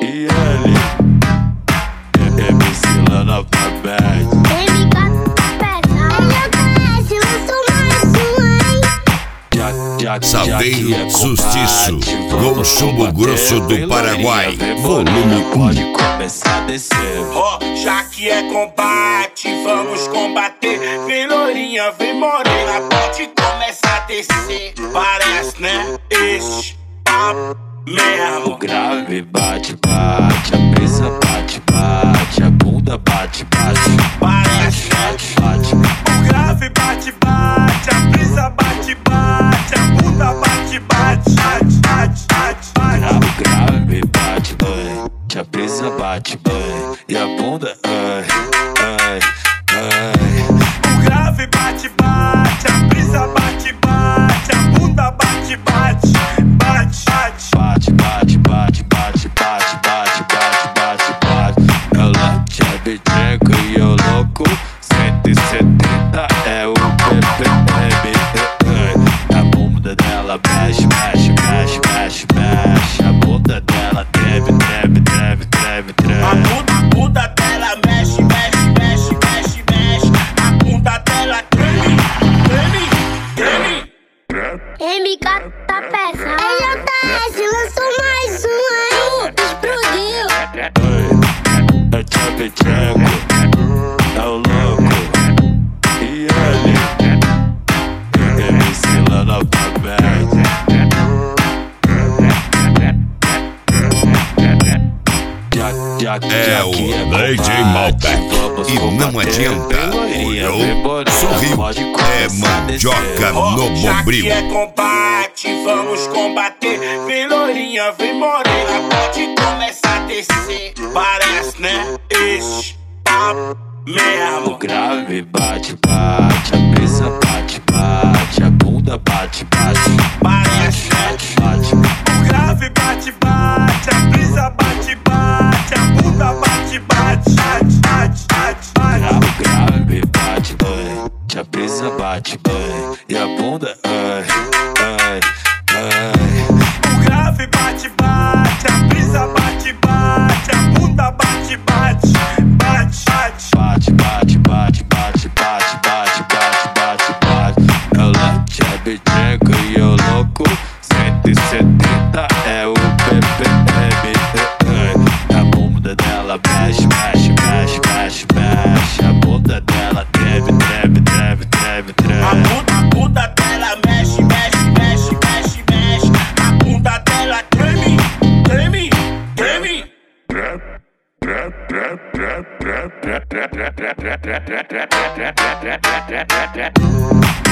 E ele MC Lana Pabete. MK peça. Ele oferece, lançou mais um, hein? Salveiro Sustiço, com Chumbo Grosso do Paraguai, volume 1. Pode começar a descer. Já que é combate, vamos combater. Vem lourinha, vem morena, pode começar a descer. Parece, né? Este papo mesmo. O grave bate, bate, a brisa bate, bate, a bunda bate, bate. Parece, né? Bate, O grave bate, bate, a brisa bate, bate, a bunda bate, bate, bate, bate, bate, bate. o grave bate, bate, a brisa bate, bate, e a bunda, ai, ai, ai. O grave bate, bate, a brisa bate, bate, a bunda bate, bate, bate, bate. Bate, bate, bate, bate, bate, bate, bate, bate, bate. Ela é bitreco e eu louco. 170 é o BPM. A bunda dela mexe, mexe, mexe, mexe, mexe. A bunda dela treme, treme, treme, treme, treme. A bunda dela mexe, mexe, mexe, mexe, mexe. A bunda dela treme, treme, treme. MK tá peça. Ele oferece, lançou mais um, hein? Explodiu. É tchapecheco, é o louco. E ele MC Lana Pabete. É o DJ Malbec. E não adianta, olhou, sorriu, é mandioca no Já bombril. que é combate, vamos combater. Vem lourinha, vem morena, pode começar a descer. Parece, né? Este papo O mesmo. grave bate, bate, a brisa bate, bate, a bunda bate, bate. Parece, né? Bate, O grave bate, bate, a brisa bate, bate, a bunda bate, bate, bate, bate, bate, bate. o grave bate, bate, a brisa bate, bate, e a bunda, ai, ai, ai. O grave bate, bate, a brisa bate, bate, a bunda bate, bate, bate, bate. Bate, bate, bate, bate, bate, bate, bate, bate, bate. Ela é bitreco e eu louco. 170 é o BPM. A bunda dela mexe, mexe, mexe, mexe, mexe. A bunda dela treme, treme, treme, treme, treme. A bunda dela mexe, mexe, mexe, mexe, mexe. A bunda dela treme, treme, treme. Treme.